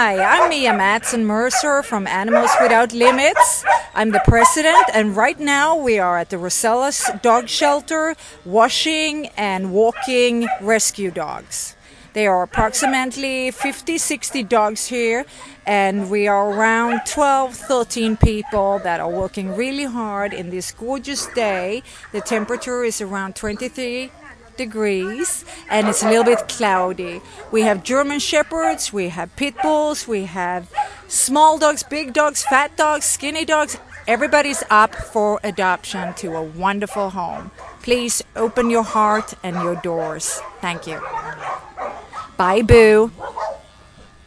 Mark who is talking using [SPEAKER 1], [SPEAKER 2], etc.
[SPEAKER 1] Hi, I'm Mia Madsen Mercer from Animals Without Limits. I'm the president, and right now we are at the Rosella's dog shelter washing and walking rescue dogs. There are approximately 50-60 dogs here, and we are around 12-13 people that are working really hard in this gorgeous day. The temperature is around 23 degrees and it's a little bit cloudy. We have German Shepherds, we have Pit Bulls, we have small dogs, big dogs, fat dogs, skinny dogs. Everybody's up for adoption to a wonderful home. Please open your heart and your doors. Thank you. Bye, Boo.